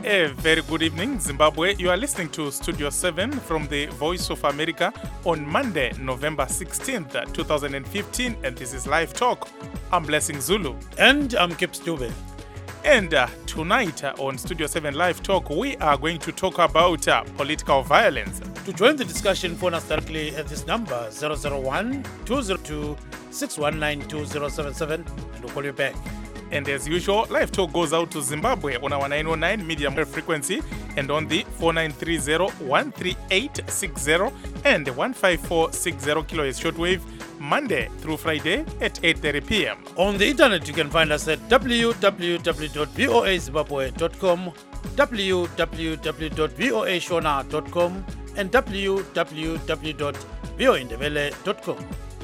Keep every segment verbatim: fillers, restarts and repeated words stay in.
A very good evening, Zimbabwe. You are listening to Studio seven from the Voice of America on Monday, November sixteenth, twenty fifteen, and this is Live Talk. I'm Blessing Zulu. And I'm Kip Stube. And uh, tonight uh, on Studio seven Live Talk, we are going to talk about uh, political violence. To join the discussion, phone us directly at this number, zero zero one, two zero two, six one nine, two zero seven seven, and we'll call you back. And as usual, Live Talk goes out to Zimbabwe on our nine oh nine medium wave frequency and on the four nine three zero, one three eight six zero and one five four six zero kilohertz shortwave, Monday through Friday at eight thirty p.m. On the internet, you can find us at w w w dot voa zimbabwe dot com, w w w dot voa shona dot com, and w w w dot voa ndebele dot com.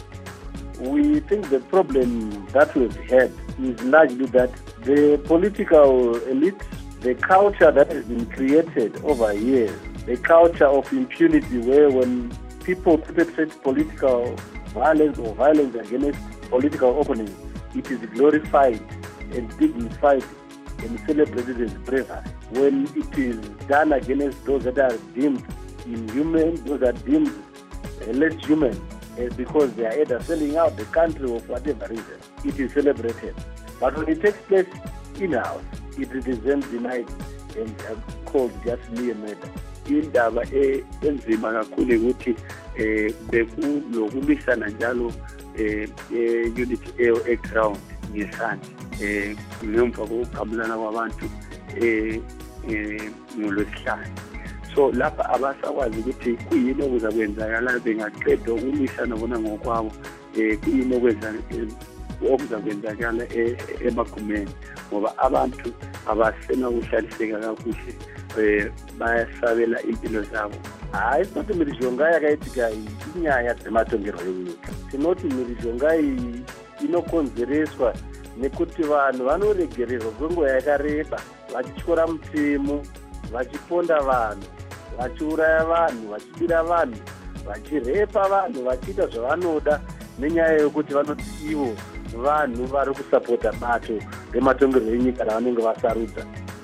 We think the problem that we've had is largely that the political elite, the culture that has been created over years, the culture of impunity where when people perpetrate political violence or violence against political opponents, it is glorified and dignified and celebrated as bravery. When it is done against those that are deemed inhuman, those that are deemed uh, less human, uh, because they are either selling out the country or for whatever reason, it is celebrated. But when it takes place in-house, it is then denied and uh, called just mere murder. Indaba enzima kakhulu ukuthi eh bekulokulisana njalo eh unit e ground ngesandi eh ngemva kokugabulana kwabantu eh ngolwesihlanu. So lapha abasakwazi ukuthi kuyini okuzakwenzakala bengaqeda ukulisana bona ngokwabo eh kuyini okwenza okuzakwenzakala emagumeni ngoba abantu abasena ukuhlaliseka kakuhle eh bayasabela impilo zabo. Hayi sinoti mirizhonga yakaitika inyaya dzematongerwo enyika. Tinoti mirizhonga iyi inokonzereswa nekuti vanhu vanoregererwa kwenguva yakareba vachityora mutemo, vachiponda vanhu, vachiuraya vanhu, vachibira vanhu, vachirepa vanhu, vachiita zvavanoda nenyaya yokuti vanoti ivo vanhu vari kusapota bato rematongerwo enyika ravanenge vasarudza.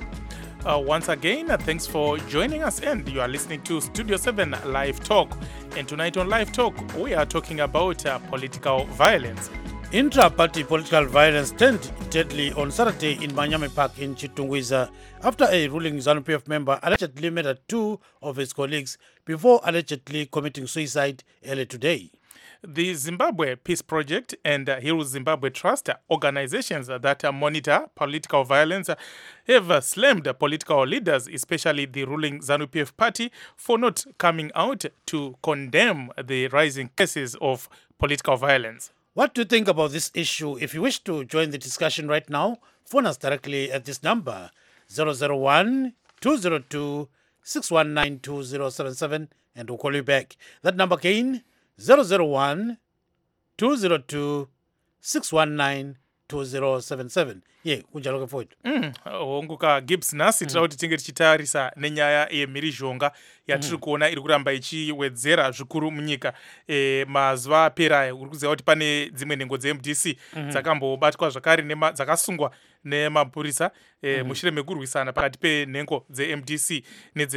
Uh, once again, uh, thanks for joining us, and you are listening to Studio seven Live Talk. And tonight on Live Talk, we are talking about uh, political violence. Intra-party political violence turned deadly on Saturday in Manyame Park in Chitungwiza after a ruling ZANU-P F member allegedly murdered two of his colleagues before allegedly committing suicide earlier today. The Zimbabwe Peace Project and uh, Heal Zimbabwe Trust, uh, organizations uh, that uh, monitor political violence, uh, have uh, slammed uh, political leaders, especially the ruling ZANU-P F party, for not coming out to condemn the rising cases of political violence. What do you think about this issue? If you wish to join the discussion right now, phone us directly at this number, zero zero one, two zero two, six one nine, two zero seven seven, and we'll call you back. That number again, zero zero one, two zero two, six one nine, two zero seven seven. Ye kunjalo ke mfowethu. Mm, onguka Gibbs nasi tira kuti tinge tichitarisa nenyaya yemirizhonga yatiri kuona iri kuramba ichiwedzera zvikuru munyika. E, mazuva apera uri kuziva kuti pane dzimwe nhengo dze M D C dzakambobatwa zvakare nema dzakasungwa nemapurisa e, mushure mekurwisana pakati penhengo dze M D C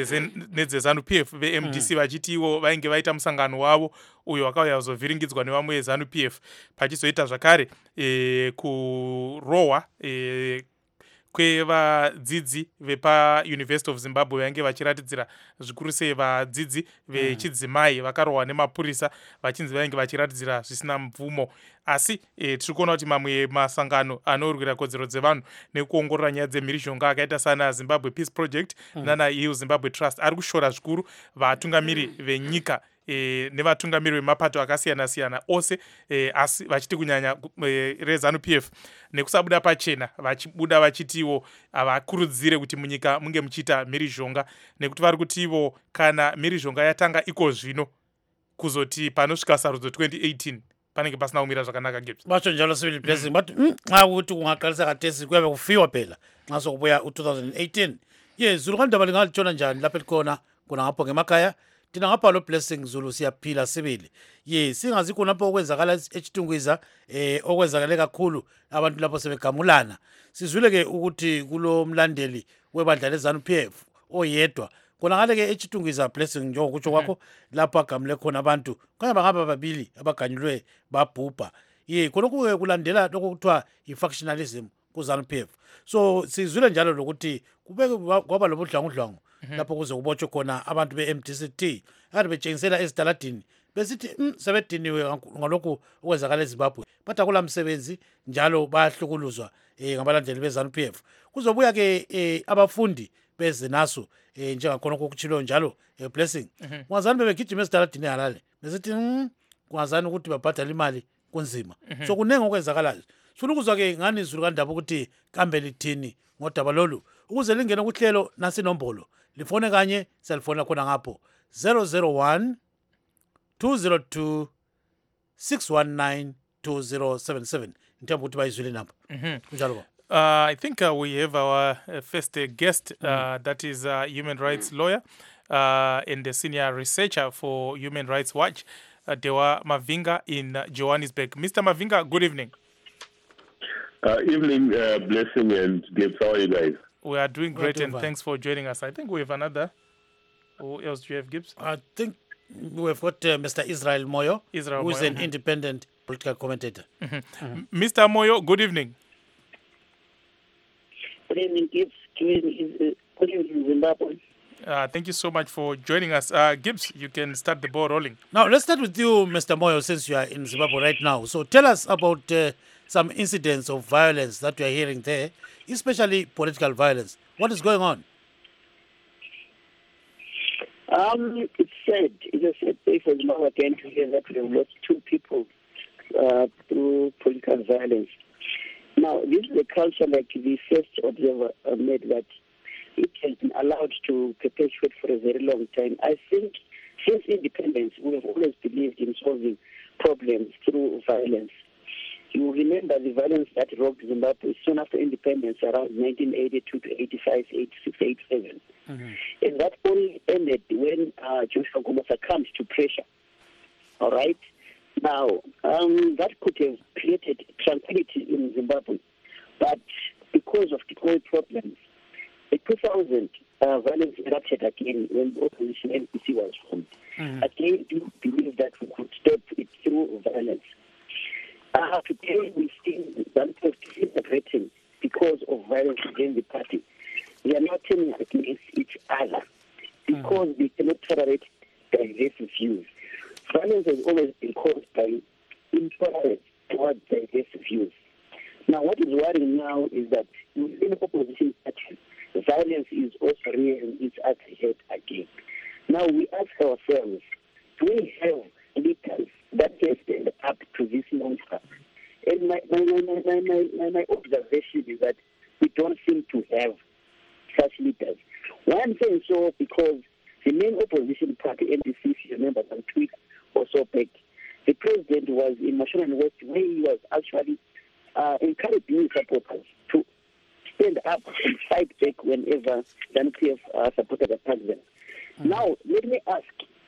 nedze ZANU-P F ve M D C vachiti ivo vainge vaita musangano wavo uyo wakauya kuzovhiringidzwa nevamwe ZANU-P F pachizoita zvakare e, kurohwa e, kwevadzidzi vepa University of Zimbabwe vainge vachiratidzira zvikuru sei vadzidzi vechidzimai vakarohwa nemapurisa vachinzi vainge vachiratidzira zvisina mvumo. Asi e, tiri kuona kuti mamwe masangano anorwira kodzero dzevanhu nekuongorora nyaya dzemhirizhonga akaita sana Zimbabwe Peace Project mm. nana Heal Zimbabwe Trust ari kushora zvikuru vatungamiri venyika E, nevatungamiri vemapato akasiyana-siyana ose e, asi vachiti kunyanya e, reZANU-P F nekusabuda pachena vachibuda vachitiwo avakurudzire kuti munyika munge muchiita mhirizhonga nekuti vari kuti ivo kana mhirizhonga yatanga iko zvino kuzoti panosvika sarudzo twenty eighteen panenge pasina kumira zvakanaka Gibbs. Bacho njalo civil blessing but nxa ukuthi kungaqalisa katesi kuyabe kufiwa phela nxa sokubuya u-twenty eighteen. Ye Zulu kandaba lingalitshona njani lapha likhona kuna ngapho ngemakhaya thina ngapha lo Blessing Zulu siyaphila sibili. Ye singazi khona lapho okwenzakala eChitungwiza eh okwenzakale kakhulu abantu lapho sebegamulana. Sizwile ke ukuthi kulo mlandeli webandla lezanu P F oyedwa kona ngale ke eChitungwiza Blessing njengokutsho kwakho lapho agamule khona abantu kanye bangaba babili abaganyulwe babhubha ye khonokho ke kulandela lokho kuthiwa i-factionalism kuzanu P F so sizwile njalo lokuthi kubeke kwaba lobudlangudlangu lapho kuze kubotshwe khona abantu be-M D C T kade betshengisela ezitaladini besithi mm, sebediniwe ngalokhu okwenzakala eZimbabwe but akula msebenzi njalo bayahlukuluzwa eh, ngabalandeli bezanu P F kuzobuya ke eh, abafundi bezenaso eh, njengakhona okutshiloyo njalo eh, Blessing kungazani bebegijima ezitaladini halale besithi mm, kungazani ukuthi babhadala imali kunzima so kunenge okwenzakalayo sifuna ukuzwa ke ngani izulu kandaba ukuthi kambe lithini ngodaba lolu ukuze lingene kuhlelo nasinombolo lifone kanye selifona khona ngapho zero zero one two zero two six one nine two zero seven seven nthemba ukuthi bayizwile namba kunjalo ba Uh, I think uh, we have our uh, first uh, guest, uh, that is a human rights lawyer uh, and the senior researcher for Human Rights Watch, uh, Dewa Mavinga in uh, Johannesburg. Mister Mavinga, good evening. Uh, evening, uh, Blessing and Gibbs. How are you guys? We are doing great doing and fine. thanks for joining us. I think we have another. Who else do you have, Gibbs? I think we've got uh, Mister Israel Moyo, Israel who is Moyo. an independent political commentator. Mister Moyo, good evening. Good evening, Gibbs. Good evening, good evening, Zimbabwe. Uh, thank you so much for joining us. Uh, Gibbs, you can start the ball rolling. Now, let's start with you, Mister Moyo, since you are in Zimbabwe right now. So tell us about uh, some incidents of violence that you are hearing there, especially political violence. What is going on? Um, it's sad. It's a sad day for Zimbabwe again to hear that we have lost two people uh, through political violence. Now, this is a culture like the first observer uh, made that it has been allowed to perpetuate for a very long time. I think since independence, we have always believed in solving problems through violence. You remember the violence that rocked Zimbabwe soon after independence around nineteen eighty-two to eighty-five, eighty-six, eighty-seven. Mm-hmm. And that only ended when uh, Joshua Nkomo succumbed to pressure. All right? Now, um, that could have created tranquility in Zimbabwe. But because of economic problems, in two thousand, uh, violence erupted again when the opposition N P C was formed. Mm-hmm. Again, do believe that we could stop it through violence. Uh, today, we see Zimbabwe disintegrating because of violence against the party. They are not turning against each other because mm-hmm. they cannot tolerate diverse views. Violence has always been caused by intolerance towards diverse views. Now, what is worrying now is that within opposition parties, violence is also rearing its ugly head again. Now, we ask ourselves, do we have leaders that can stand up to this monster? And my, my, my, my, my, my observation is that we don't seem to have such leaders. Why I'm saying so, because the main opposition party, N D C, if you remember, some tweets or so back, the president was in Mashonaland West where he was actually uh, encouraging his supporters to stand up and fight back whenever the N P F uh, supported attacked them. Mm-hmm. Now, let me ask,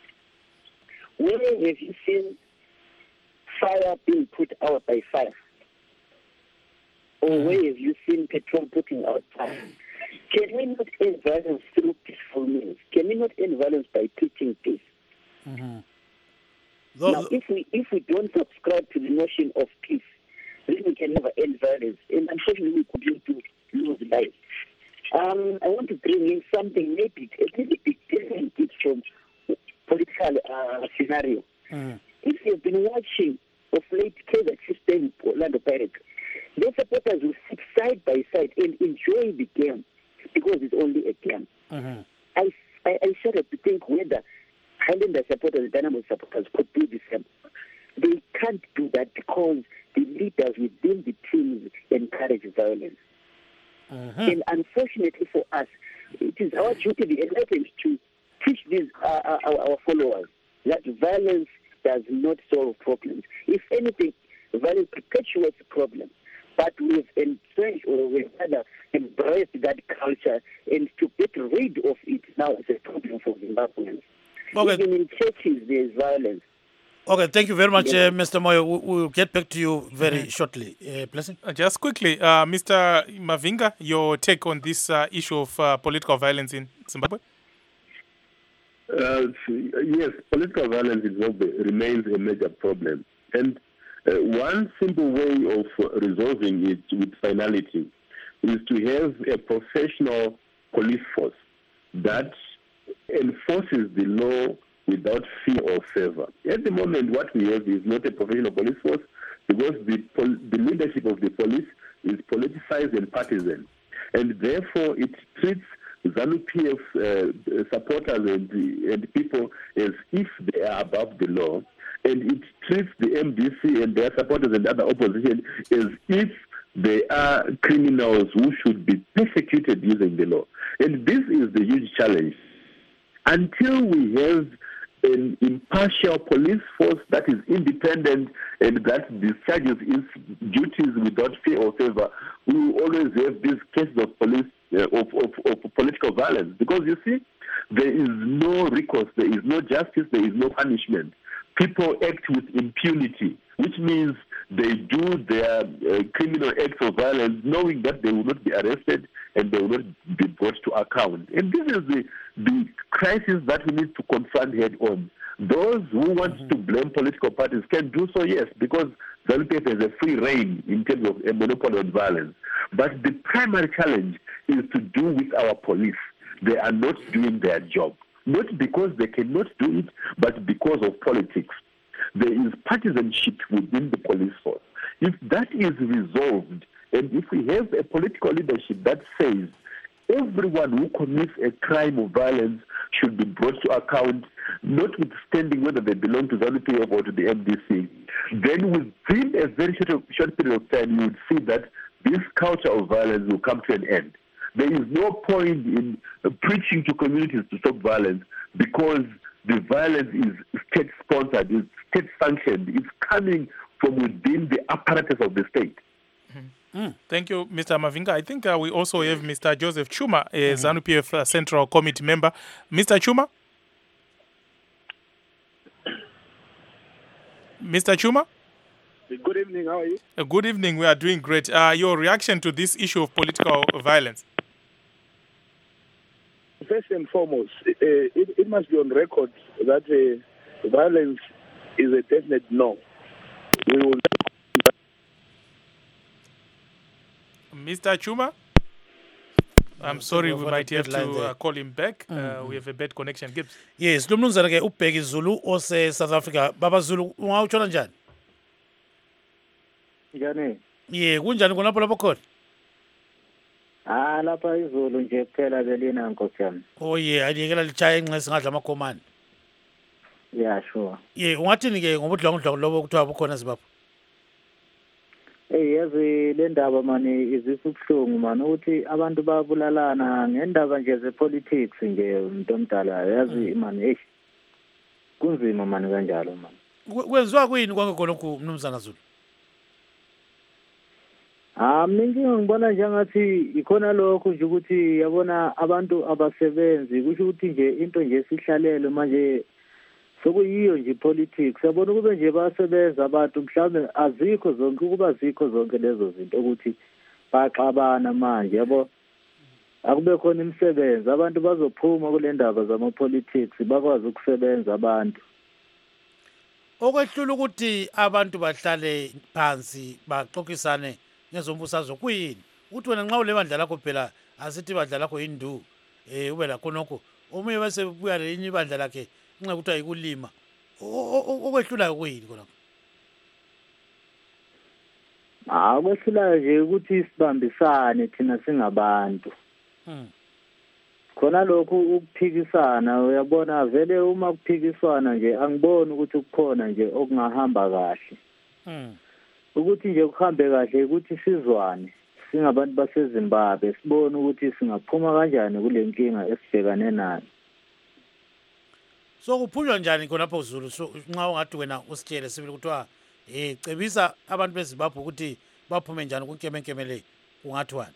where have you seen fire being put out by fire? Or mm-hmm. where have you seen petrol putting out fire? Can we not end violence through peaceful means? Can we not end violence by preaching peace? Mm-hmm. Now, if we if we don't subscribe to the notion of peace, then we can never end violence, and unfortunately, we continue to lose lives. Um, I want to bring in something maybe a little bit different from political uh, scenario. Mm. If you've been watching of late Kaizer Chiefs in Orlando Pirates, their supporters will sit side by side and enjoy the game because it's only a game. Mm-hmm. I, I, I started to think whether Highlander supporters, Dynamo supporters could do the same. They can't do that because the leaders within the teams encourage violence. Mm-hmm. And unfortunately for us, it is our duty, the enlightened, to teach these uh, our, our followers that violence does not solve problems. If anything, violence perpetuates problems. But we've entrenched or we've rather embraced that culture, and to get rid of it now is a problem for Zimbabweans. Okay. Even in churches, there's violence. Okay, thank you very much, uh, Mister Moyo. We- We'll get back to you very shortly. Uh, Blessing? Uh, Just quickly, uh, Mister Mavinga, your take on this uh, issue of uh, political violence in Zimbabwe? Uh, yes, political violence in Zimbabwe remains a major problem. And uh, one simple way of uh, resolving it with finality is to have a professional police force that enforces the law without fear or favor. At the moment, what we have is not a professional police force because the, pol- the leadership of the police is politicized and partisan. And therefore, it treats ZANU-P F uh, supporters and, and people as if they are above the law. And it treats the M D C and their supporters and other opposition as if they are criminals who should be persecuted using the law. And this is the huge challenge. Until we have an impartial police force that is independent and that discharges its duties without fear or favor, we will always have these cases of police uh, of, of, of political violence. Because you see, there is no recourse, there is no justice, there is no punishment. People act with impunity, which means they do their uh, criminal acts of violence knowing that they will not be arrested and they will not be brought to account. And this is the, the crisis that we need to confront head on. Those who want mm-hmm. to blame political parties can do so, yes, because ZANU-P F has a free reign in terms of a monopoly on violence. But the primary challenge is to do with our police. They are not doing their job. Not because they cannot do it, but because of politics. There is partisanship within the police force. If that is resolved, and if we have a political leadership that says everyone who commits a crime of violence should be brought to account, notwithstanding whether they belong to ZANU-P F or to the M D C, then within a very short, short period of time, you would see that this culture of violence will come to an end. There is no point in uh, preaching to communities to stop violence because the violence is state-sponsored, it's state-sanctioned, it's coming from within the apparatus of the state. Mm-hmm. Mm. Thank you, Mister Mavinga. I think uh, we also have Mister Joseph Chuma, a mm-hmm. ZANU-P F uh, Central Committee member. Mister Chuma? Mister Chuma? Good evening, how are you? Uh, good evening, we are doing great. Uh, your reaction to this issue of political violence? First and foremost, uh, it, it must be on record that uh, violence is a definite no. We will. Mister Chuma? I'm sorry, we might have to uh, call him back. Mm-hmm. Uh, we have a bad connection. Gibbs. Yes, lo mnumzana ke ubheki Zulu ose South Africa. Baba Zulu, ungawutshona njani? Njani? Ye, kunjani khonapho lapho khona? Ah, lapha izulu nje kuphela belina nkosi yami. Oh yeah, ayikela lichaya inxesi ngadla amakhomani. Yeah, sure. Ye, ungathini ke ngobudlongudlongo lobo kuthiwa bukhona Zimbabwe? Hey, yazi le ndaba mani izisa ubuhlungu mani ukuthi abantu babulalana ngendaba nje zepolitics nje umuntu omdala yazi mani eish. Kunzima mani kanjalo mani. Kwenziwa kuyini konke khonokho mnumzana Zulu? Ah, mina ngibona njengathi ikhona lokho nje ukuthi yabona abantu abasebenzi kusho ukuthi nje into nje sihlalele manje sokuyiyo nje politics yabona kube nje basebenza abantu mhlawumbe azikho zonke kuba azikho zonke lezo zinto ukuthi baxabana manje yabo akube khona imisebenzi abantu bazophuma kule ndaba zama-politics bakwazi ukusebenza abantu. Okwehlula ukuthi abantu bahlale phansi baxoxisane ngezombusazwe kuyini uthi wena nxa ule bandla lakho phela asithi bandla lakho yindu eh ube lakho nokho omunye bese buya lelinye ibandla lakhe nxa kuthiwa yikulima okwehlulayo kuyini khona? Ah, okwehlulayo nje ukuthi sibambisane thina singabantu. Hmm. Khona lokhu ukuphikisana uyabona vele uma kuphikiswana nje angiboni ukuthi kukhona nje okungahamba kahle. Hmm. Ukuthi nje kuhambe kahle ukuthi sizwane singabantu baseZimbabwe sibone ukuthi singaphuma kanjani kule nkinga esibhekane nayo. So kuphulwa njani khonapho Zulu so nxa ungathi wena usitshele sibili kuthiwa eh cebisa abantu beZimbabwe ukuthi baphume njani kunkemenkeme le kungathiwani?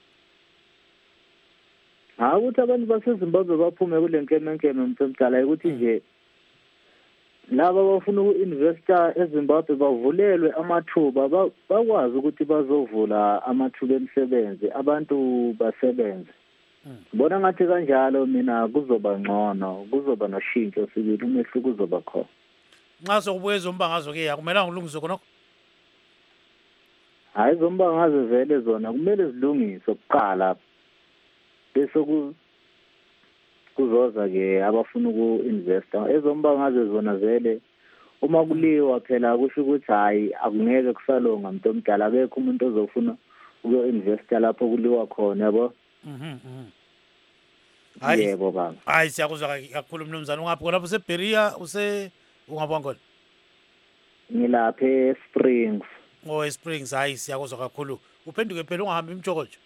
Ha ukuthi abantu baseZimbabwe baphume kule nkemenkeme mfemdala ukuthi nje laba bafuna uku-investa eZimbabwe bavulelwe amathuba ba- bakwazi ukuthi bazovula amathuba emisebenzi abantu basebenze. Bona ngathi kanjalo mina kuzoba ngcono, kuzoba noshintsho sibili umehluko uzoba khona. Nxa sokubuye ezombangazo-ke akumelanga ulungiswe khonokho. Hayi zombangazwe vele zona kumele zilungiswe kuqala bese ku kuzoza ke abafuna uku-investa. Ezombangazwe zona vele uma kuliwa phela kusho ukuthi hayi akungeke kusalonga umuntu omdala, akekho umuntu ozofuna uku-investa lapho kuliwa khona yabo. Mhm mhm. Hayi Yebo baba. hayi siyakuzwa kakhulu mnumzane, ungaphi khona lapho useBeria use ungaphi ngona? Ngilapha eSprings. Oh eSprings, hayi siyakuzwa kakhulu. Uphenduke phela ungahambi imjokojo.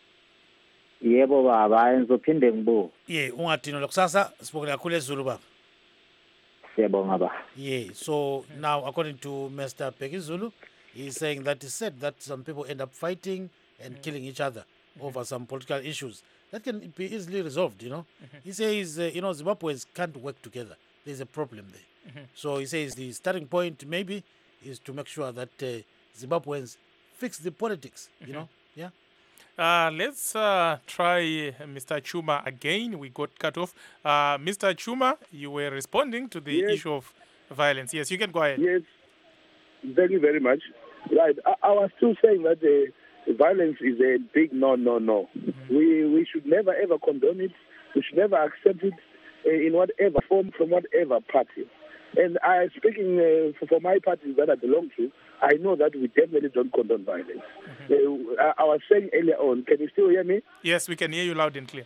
Yebo baba, hayi ngizophinde ngibuye. Ye ungadinwa lokusasa sibonge kakhulu eZulu baba. Siyabonga baba. Yeah, so now according to Mister Bekizulu, he's saying that he said that some people end up fighting and killing each other over some political issues. That can be easily resolved, you know. He says, uh, you know, Zimbabweans can't work together. There's a problem there. So he says the starting point maybe is to make sure that uh, Zimbabweans fix the politics, you know. Yeah. Uh, let's uh, try uh, Mister Chuma again. We got cut off. Uh, Mister Chuma, you were responding to the Yes. issue of violence. Yes, you can go ahead. Yes, thank you very much. Right, I, I was still saying that uh, violence is a big no, no, no. We we should never ever condone it. We should never accept it uh, in whatever form from whatever party. And I, speaking uh, for, for my party that I belong to, I know that we definitely don't condone violence. Uh, I, I was saying earlier on. Can you still hear me? Yes, we can hear you loud and clear.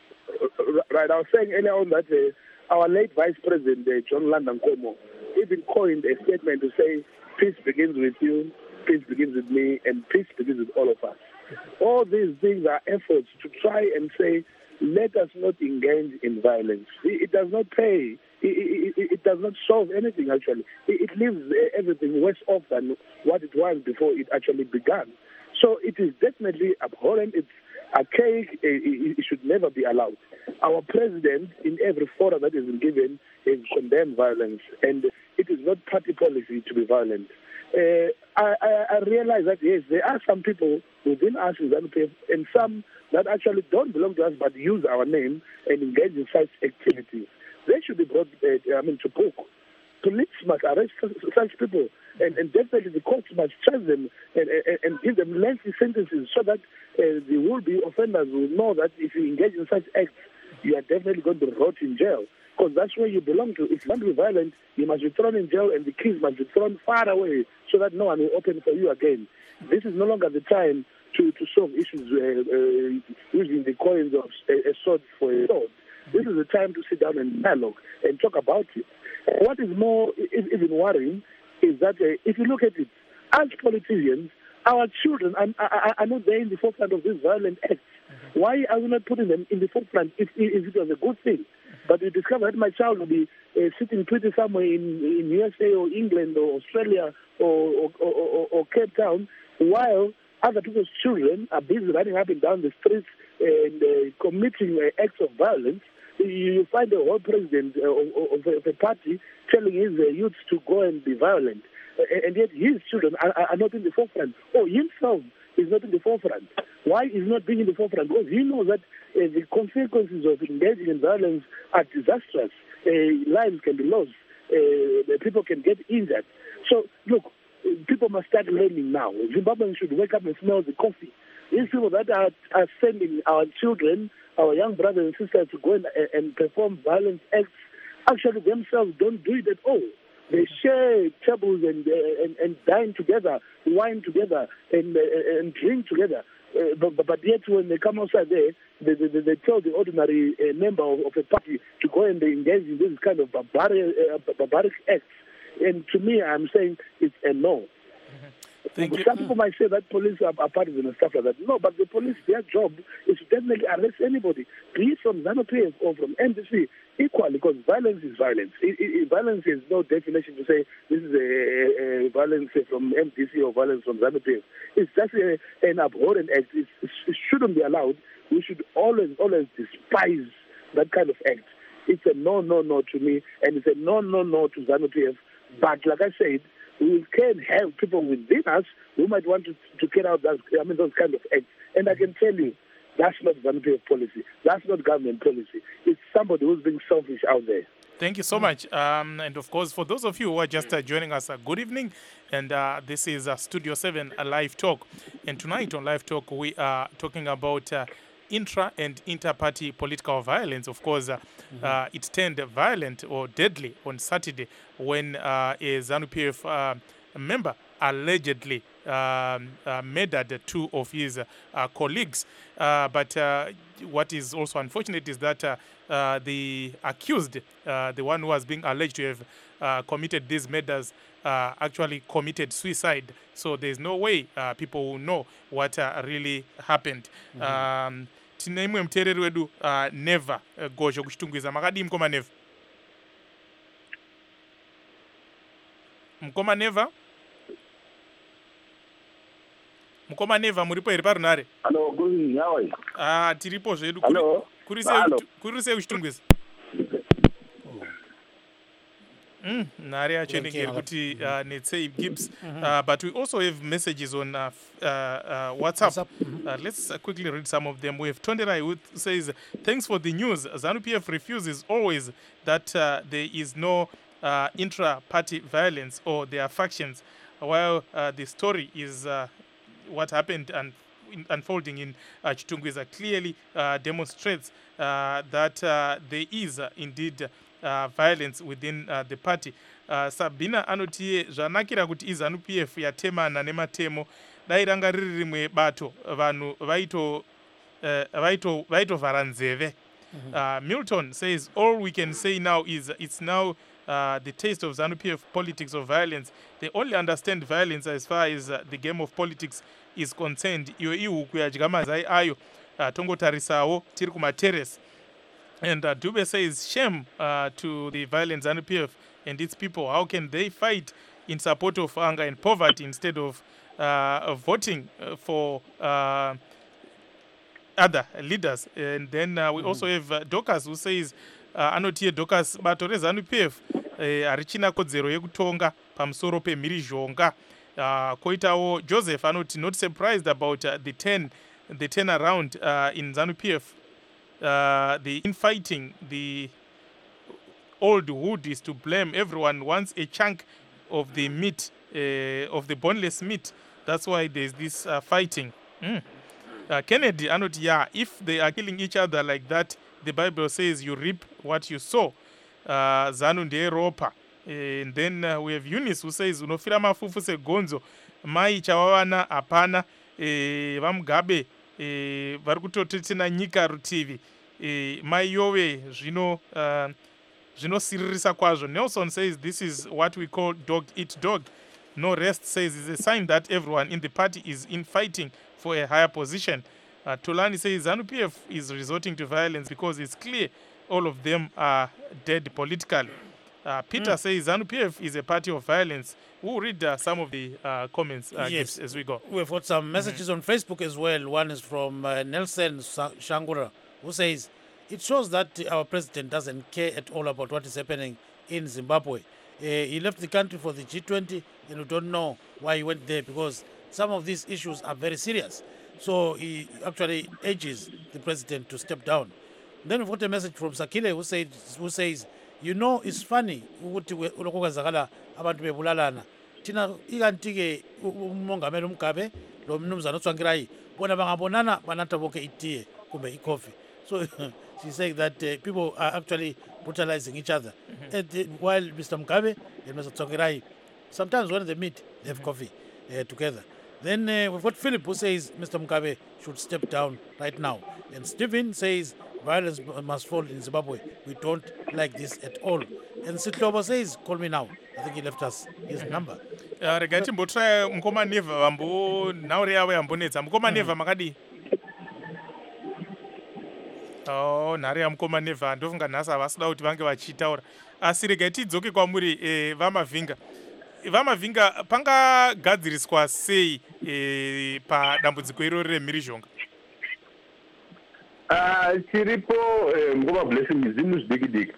Uh, Right, I was saying earlier on that uh, our late Vice President, uh, John Landa Nkomo, even coined a statement to say, peace begins with you, peace begins with me, and peace begins with all of us. All these things are efforts to try and say, let us not engage in violence. It, it does not pay. It, it, it does not solve anything, actually. It, it leaves uh, everything worse off than what it was before it actually began. So it is definitely abhorrent. It's archaic. It, it should never be allowed. Our president, in every forum that has been given, has condemned violence, and it is not party policy to be violent. Uh, I, I, I realize that, yes, there are some people within us in ZANU-P F and some that actually don't belong to us but use our name and engage in such activities. They should be brought, uh, I mean, to book. Police must arrest such people, and, and definitely the courts must charge them and, and, and give them lengthy sentences so that uh, the will-be offenders will know that if you engage in such acts, you are definitely going to rot in jail, because that's where you belong to. If you want to be violent, you must be thrown in jail, and the keys must be thrown far away so that no one will open for you again. This is no longer the time to, to solve issues uh, uh, using the coins of a, a sword for a sword. This is the time to sit down and dialogue and talk about it. What is more even worrying is that uh, if you look at it, as politicians, our children are, are, are not there in the forefront of these violent acts. Mm-hmm. Why are we not putting them in the forefront if, if it was a good thing? But we discover that my child will be uh, sitting pretty somewhere in, in U S A or England or Australia or, or, or, or Cape Town, while other people's children are busy running up and down the streets and uh, committing uh, acts of violence. You find the whole president uh, of, of, of a party telling his uh, youths to go and be violent, uh, and yet his children are, are not in the forefront. Or himself is not in the forefront. Why is he not being in the forefront? Because he knows that uh, the consequences of engaging in violence are disastrous. Uh, lives can be lost. Uh, people can get injured. So, look, people must start learning now. Zimbabweans should wake up and smell the coffee. These people that are, are sending our children, our young brothers and sisters to go and, and perform violent acts, actually themselves don't do it at all. They share tables and, uh, and, and dine together, wine together, and, uh, and drink together. Uh, but, but yet when they come outside there, they, they, they tell the ordinary uh, member of, of a party to go and engage in this kind of barbaric, uh, barbaric acts. And to me, I'm saying it's a no. Thank Some you. people might say that police are, are partisan and stuff like that. No, but the police, their job is to definitely arrest anybody, be it from ZANU-P F or from M D C, equally, because violence is violence. It, it, it, violence has no definition to say this is a, a, a violence from M D C or violence from ZANU-P F. It's just a, an abhorrent act. It's, it shouldn't be allowed. We should always, always despise that kind of act. It's a no, no, no to me, and it's a no, no, no to ZANU-P F. But like I said, we can have people within us who might want to, to carry out that, I mean, those kind of acts. And I can tell you, that's not ZANU-P F policy. That's not government policy. It's somebody who's being selfish out there. Thank you so much. Um, and of course, for those of you who are just uh, joining us, uh, good evening. And uh, this is uh, Studio seven, a live talk. And tonight on Live Talk, we are talking about uh, intra and inter-party political violence. Of course, uh, mm-hmm. uh, it turned violent or deadly on Saturday when uh, a ZANU-P F uh, member allegedly um, uh, murdered two of his uh, colleagues. Uh, but uh, what is also unfortunate is that uh, uh, the accused, uh, the one who was being alleged to have uh, committed these murders, uh, actually committed suicide. So there's no way uh, people will know what uh, really happened. Mm-hmm. um, tine imwe mteereri wedu uh, Neva uh, Gosho kuchitungwiza makadi mkoma Neva mkoma Neva mkoma Neva muripo iri parunare. Hello, good evening. How are you? Ah, tiripo zvedu. Hello. Kuri sei kuchitungwiza? Mm, nare yacho inenge iri kuti uh, netsei Gibbs. Uh, but we also have messages on uh, uh, uh, WhatsApp. Uh, let's uh, quickly read some of them. We have Tonderai who says, thanks for the news. ZANU-P F refuses always that uh, there is no uh, intra-party violence or their factions, while uh, the story is uh, what happened and in, unfolding in uh, Chitungwiza clearly uh, demonstrates uh, that uh, there is uh, indeed uh, violence within uh, the party. Uh, Sabina anotie zvanakira kuti iZANU-P F yatemana nematemo dai ranga riri rimwe bato vanhu vaito uh, vaito vaitovhara nzeve. Uh, Milton says all we can say now is it's now uh, the taste of ZANU-P F politics of violence. They only understand violence as far as uh, the game of politics is concerned. Iyo ihuku yadya mazai ayo uh, tongotarisawo tiri kumaterrace. And uh, Dube says shame uh, to the violent ZANU-P F and its people. How can they fight in support of hunger and poverty instead of uh, voting uh, for uh, other leaders? And then uh, we mm-hmm. also have uh, Dokas who says uh, anotie Dokas bato rezANU-P F harichina kodzero yekutonga pamusoro pemhirizhonga. Uh, koitawo Joseph anoti not surprised about uh, the ten the ten around uh, in ZANU-P F. Uh, the infighting, the old wood is to blame. Everyone wants a chunk of the meat, uh, of the boneless meat. That's why there's this uh, fighting. Mm. Uh, Kennedy, anot, yeah, if they are killing each other like that, the Bible says you reap what you sow. Uh, Zanu ndiye ropa. And then uh, we have Eunice who says, unofira mafufu se gonzo, mai chawawana apana, eh, vamugabe, eh, vari kutotetena nyika rutivi, eh, mai yove, zvino, uh, zvinosiririsa kwazvo. Nelson says this is what we call dog eat dog. No Rest says it's a sign that everyone in the party is in fighting for a higher position. Uh, Tolani says ZANU-P F is resorting to violence because it's clear all of them are dead politically. Uh, Peter mm. says ZANU-P F is a party of violence. We'll read uh, some of the uh, comments uh, yes. as we go. We've got some messages mm-hmm. on Facebook as well. One is from uh, Nelson Shangura, who says, it shows that our president doesn't care at all about what is happening in Zimbabwe. Uh, he left the country for the G twenty, and we don't know why he went there because some of these issues are very serious. So he actually urges the president to step down. Then we've got a message from Sakile who, said, who says, you know, it's funny ukuthi ulokwenzakala abantu bebulalana thina ikantike umongameli uMgabe lo mnumzana uTsvangirai bona bangabonana banatha bonke itiye kumbe icoffee. So she's saying that uh, people are actually brutalizing each other. Mm-hmm. And, uh, while Mister Mugabe and Mister Tsvangirai, sometimes when they meet, they have mm-hmm. coffee uh, together. Then uh, we've got Philip who says Mister Mugabe should step down right now. And Stephen says violence must fall in Zimbabwe. We don't like this at all. And Sitlobo says, call me now. I think he left us his number. Rega timbotry mukoma Neva vambo nauri yawe yambonetsa mukoma Neva makadi. Oh, nhare yamukoma Neva ndofunga nhasi havasida kuti vange vachitaura. Asi rega tidzoke kwamuri eh, vamavhinga. Vamavhinga pangagadziriswa sei eh, padambudziko iroro remhirizhonga? Ah, chiripo ngoma blessing zvinhu zvidiki diki.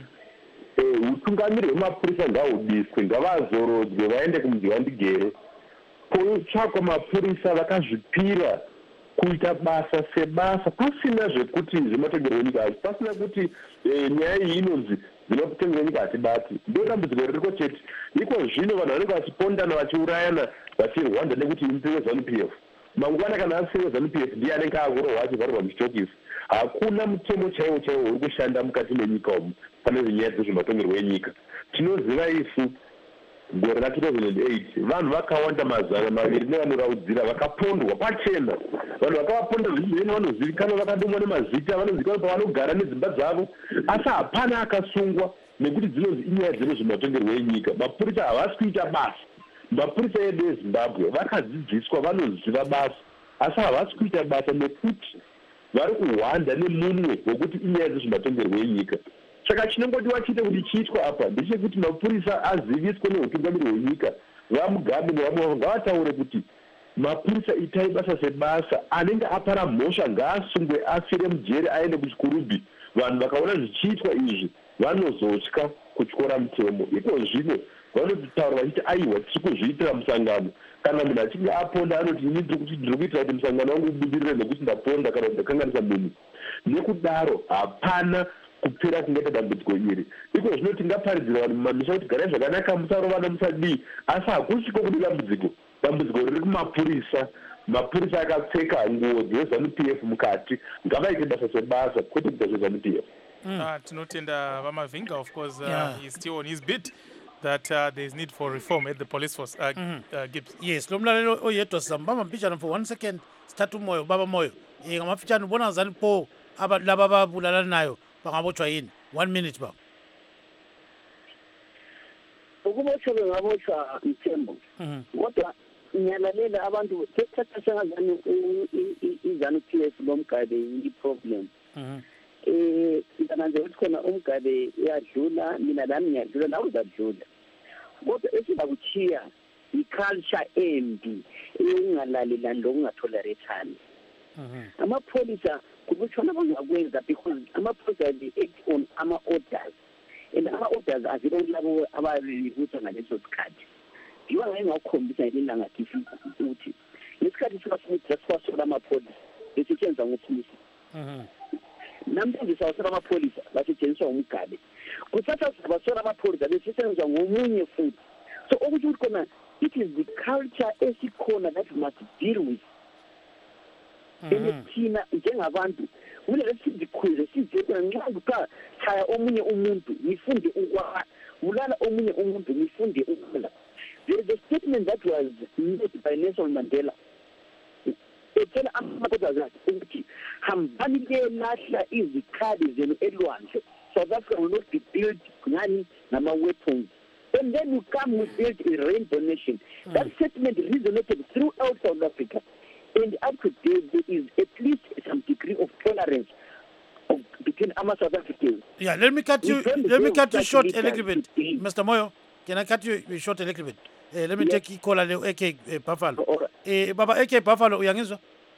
Utungamiri hwemapurisa ngahudiswe, ngavazorodzwe vaende kumudhivandigere. Potsvakwa mapurisa vakazvipira kuita basa sebasa pasina zvekuti zvinotengerwa nyika, pasina kuti nyaya iyi inonzi dzinotengerwa nyika hatibati. Ndo dambudziko ririko chete. Iko zvino vanhu vanenge vachipondana vachiurayana vachirwanda nekuti mupewe zanu P F. Mangwana kana asiwe zanu P F ndiye anenge akurohwa achivharirwa muchitokisi. Hakuna mutemo chaiwo chaiwo uri kushanda mukati menyika umu pane nyaya dzezvematongerwo enyika. Tinoziva isu gore ra two thousand eight vanhu vakawanda mazana maviri nevanoraudzira vakapondwa pachena. Vanhu vakavaponda zvichizvino vanozivikanwa vakadomwa nemazita, vanozivikanwa pavanogara nedzimba dzavo, asi hapana akasungwa nekuti dzinonzi inyaya dzezvematongerwo enyika. Mapurisa havasi kuita basa. Mapurisa edu eZimbabwe vakadzidziswa, vanoziva basa, asi havasi kuita basa nekuti vari kuhwanda nemunwe wekuti inyaya dzezvematongerwo enyika. Saka chinongodiwa chite kuti chiitwa apa ndechekuti mapurisa aziviswe neutungamiri hwenyika, vamugabe nevamwe ngavataure kuti mapurisa itai basa sebasa, anenge apara mhosva ngaasungwe afire mujeri aende kuchikurubhi. Vanhu vakaona zvichiitwa izvi vanozotya kutyora mutemo. Iko zvino vanotaura vachiti aiwa tiri kuzviitira musangano. Kana munhu achinge aponda anoti ini ndiri kuitira kuti musangano wangu ubudirire nekuti ndaponda kana kuti ndakanganisa munhu. Nekudaro hapana kupera kungaita dambudziko iri. Iko zvino tingaparidzira vanhu mumamisha kuti garai zvakanaka, musarovana, musadii, asi hakusiko kune dambudziko. Dambudziko riri kumapurisa. Mapurisa akapfeka nguo dzezanu P F mukati ngavaite basa sebasa kwete kuita zvezanu P F. Uh, tinotenda Vamavinga, of course, uh, Yeah. he's still on his bit that uh, there's need for reform at the police force. Uh, Mhm. uh, Gibbs. Yes, lo mlalelo oyedwa sihamba mpishana for one second. Sithatha umoyo baba moyo. Eh ngamafitshane ubona ngazani po abantu laba ababulalana nayo bangabotshwa yini? One minute baba. ukubotshwa bengabotshwa Mthembu. Mhm. Kodwa ngiyalalela abantu sekuthatha sengazani izanu P F lomgabe i-problem. Mhm. Eh ngikananje ukuthi khona umgabe uyadlula, mina nami ngiyadlula, nawe uzadlula. Kodwa esizakuchiya i-culture embi eyokungalalelani lokungatholerethani. Mhm. Amapholisa kubutshwana bangakwenza because amapholisa they act on ama-orders, and ama-orders avele kulabo abalibutha ngaleso sikhathi. Ngiba ngaye ngawukhombisa ngelinga ngathi ukuthi ngesikhathi sikaSmith sasiwasola amapholisa besetshenziswa nguSmith. Mhm. Namhlanje sawasola amapholisa basetshenziswa umgabe. Kusasa sabasola amapholisa besetshenziswa ngomunye futhi. So okusho ukuthi khona it is the culture esikhona that we must deal with. Mhm. Thina njengabantu kumele sizikhuze sizithethe nxa kuthiwa chaya omunye umuntu nifunde ukwa ulala omunye umuntu nifunde ukula. There is a statement that was made by Nelson Mandela. Ethela amadoda akhe ukuthi hambani lelahla izikhali zenu elwandle. South Africa will not be built ngani nama-weapons. And then you come with build a rainbow nation. That statement resonated throughout South Africa. And up to date, there is at least some degree of tolerance of, between our South Africans. Yeah, let me cut you. We don't Let me do cut you such short a little little bit, things. Mister Moyo. Can I cut you short a little bit? Eh, let me Yes. take caller le A K eh, Buffalo. All right. Eh, baba A K Buffalo uyangizwa?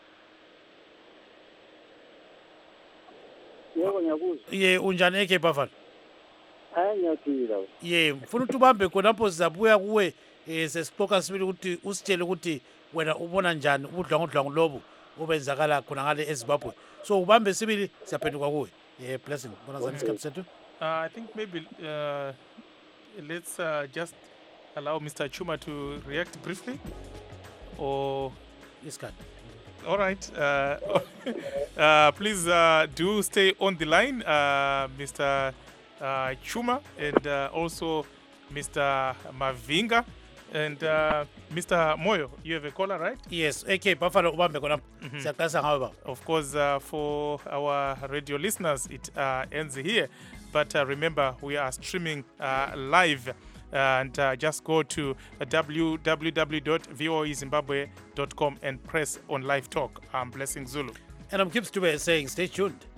Yebo ngiyakuzwa. Ye unjani A K Buffalo? Hayi ngiyaphila. Ye mfuna ukuthi ubambe khonapho sizabuya kuwe eh sesixoxa sibili ukuthi usitshele ukuthi wena ubona njani ubudlwangudlwangu lobu obenzakala khona ngale eZimbabwe. So ubambe sibili siyaphenduka kuwe. Yeah, blessing. Bona zani isikhathi sethu? Uh, I think maybe uh, let's uh, just allow Mister Chuma to react briefly. Or, Isikhathi. all right. Uh, uh, please uh, do stay on the line, uh, Mister Uh, Chuma, and uh, also Mister Mavinga, and uh, Mister Moyo. You have a caller, right? Yes, A K Buffalo ubambe khonapho. Siyaqasa ngawe baba. Of course, uh, for our radio listeners, it uh, ends here. But uh, remember, we are streaming uh, live. And uh, just go to w w w dot v o e zimbabwe dot com and press on live talk. I'm Blessing Zulu. And I'm Gibbs Dube saying stay tuned.